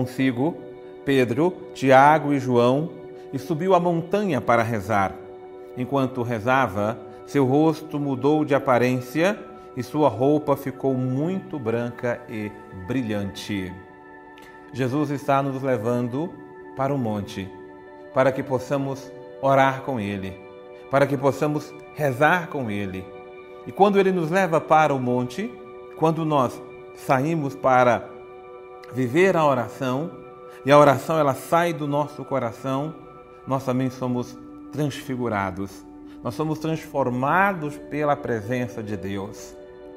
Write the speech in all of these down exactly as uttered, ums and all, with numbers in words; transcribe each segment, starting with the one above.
consigo Pedro, Tiago e João e subiu a montanha para rezar. Enquanto rezava, seu rosto mudou de aparência e sua roupa ficou muito branca e brilhante. Jesus está nos levando para o monte, para que possamos orar com Ele, para que possamos rezar com Ele. E quando Ele nos leva para o monte, quando nós saímos para viver a oração, e a oração ela sai do nosso coração, nós também somos transfigurados. Nós somos transformados pela presença de Deus.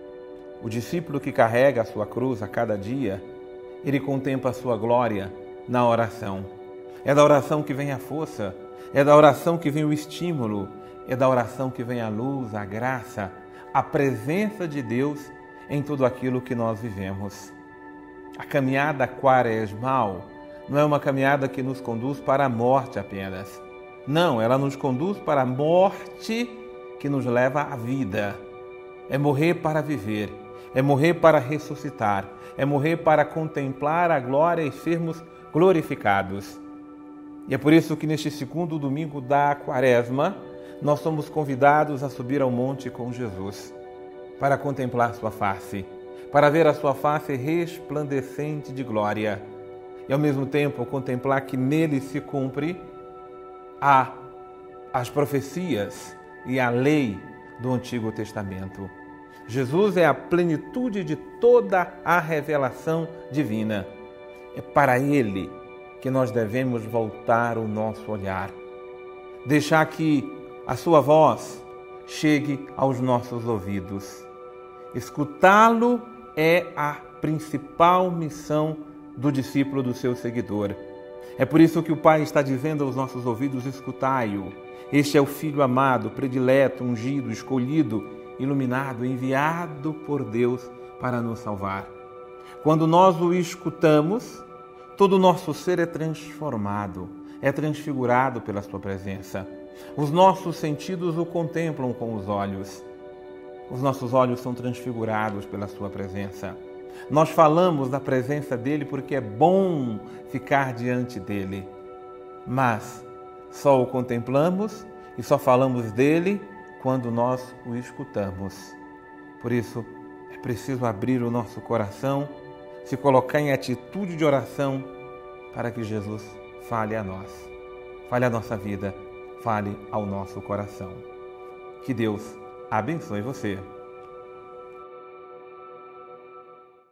O discípulo que carrega a sua cruz a cada dia, ele contempla a sua glória na oração. É da oração que vem a força, é da oração que vem o estímulo, é da oração que vem a luz, a graça, a presença de Deus em tudo aquilo que nós vivemos. A caminhada quaresmal não é uma caminhada que nos conduz para a morte apenas. Não, ela nos conduz para a morte que nos leva à vida. É morrer para viver, é morrer para ressuscitar, é morrer para contemplar a glória e sermos glorificados. E é por isso que neste segundo domingo da Quaresma, nós somos convidados a subir ao monte com Jesus, para contemplar sua face, para ver a sua face resplandecente de glória e ao mesmo tempo contemplar que nele se cumpre a, as profecias e a lei do Antigo Testamento. Jesus é a plenitude de toda a revelação divina. É para Ele que nós devemos voltar o nosso olhar, deixar que a sua voz chegue aos nossos ouvidos. Escutá-lo é a principal missão do discípulo, do seu seguidor. É por isso que o Pai está dizendo aos nossos ouvidos: escutai-o. Este é o Filho amado, predileto, ungido, escolhido, iluminado, enviado por Deus para nos salvar. Quando nós o escutamos, todo o nosso ser é transformado, é transfigurado pela sua presença. Os nossos sentidos o contemplam com os olhos. Os nossos olhos são transfigurados pela sua presença. Nós falamos da presença dele porque é bom ficar diante dele. Mas só o contemplamos e só falamos dele quando nós o escutamos. Por isso, é preciso abrir o nosso coração, se colocar em atitude de oração para que Jesus fale a nós, fale a nossa vida, fale ao nosso coração. Que Deus abençoe você.